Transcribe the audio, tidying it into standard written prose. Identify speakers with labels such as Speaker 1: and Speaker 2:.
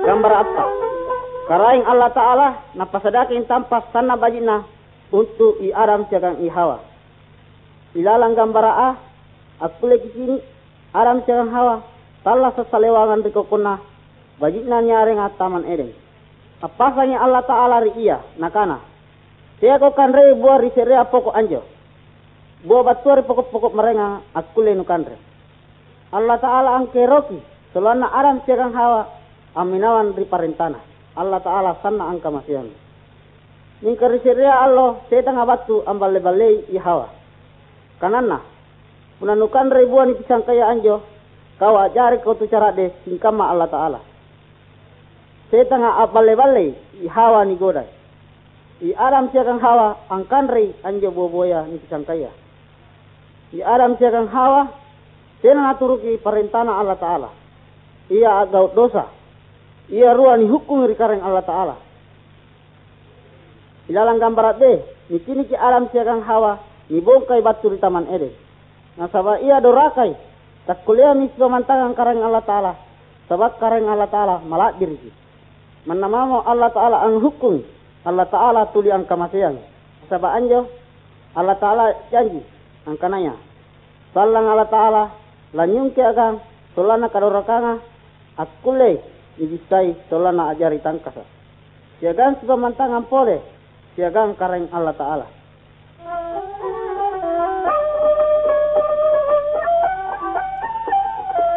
Speaker 1: gambar apa? Karaing Allah Ta'ala napasadakin tampas sana bajina untuk i Adam jagang i Hawa. Ilalang gambara aku lagi sini Adam jagang Hawa tala sesalewangan rikokuna bajina nyareng ataman Eden. Apasanya Allah Ta'ala ri iya nakana. Saya ko kanre buah riserea pokok anjo. Buah batuari pokok-pokok merenga aku lenu kanre. Allah Ta'ala angkeroki selana Adam jagang Hawa aminawan ri parentana. Allah Ta'ala sana angka masyan. Ningkari seria Allah setang abatu ambal lebalei i Hawa. Kanana punanukan ribuan ni pisang kaya anjo kawa jari kau tu cara de singkama Allah Ta'ala. Setang abal lebalei i Hawa ni godai. I Adam siagang Hawa angkan rei anjo boboya ni pisang kaya. I Adam siagang Hawa senang aturuki perintana Allah Ta'ala. Ia agak dosa. Ia ruani hukum rikareng Allah Ta'ala. Ilalang gambarat deh, ni Adam siagang Hawa, ni bongkai batu di Taman Eden. Nasabah ia dorakai, tak kuliah ni sepamantangan kareng Allah Ta'ala. Sebab kareng Allah Ta'ala malak diri. Menamamo Allah Ta'ala ang hukum, Allah Ta'ala tuli ang kamasian. Sabah anjo, Allah Ta'ala janji, ang kanaya. Salang Allah Ta'ala, lanyung kiagang, solana kadorakanga, at kulay, ibisay solana ajari tangkasa. Siagang sepamantangan pole, siagang kareng Allah Ta'ala.